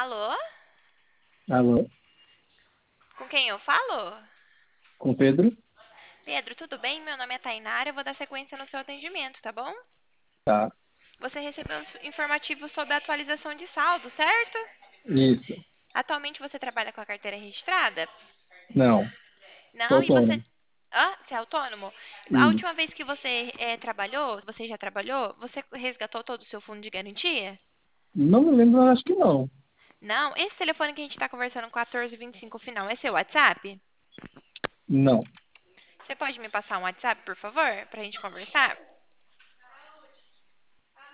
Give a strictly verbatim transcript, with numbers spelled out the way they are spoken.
Alô? Alô, Com quem eu falo? com o Pedro? Pedro, tudo bem? Meu nome é Tainara, eu vou dar sequência no seu atendimento, tá bom? Tá, Você recebeu um informativo sobre a atualização de saldo, certo? isso. Atualmente você trabalha com a carteira registrada? Não, sou Não, e você. autônomo. Ah, você é autônomo? A última Isso. vez que você eh, trabalhou, você já trabalhou, você resgatou todo o seu fundo de garantia? Não me lembro, mas acho que não. Não, esse telefone que a gente está conversando, quatorze vinte e cinco final, é seu WhatsApp? Não. Você pode me passar um WhatsApp, por favor, pra gente conversar?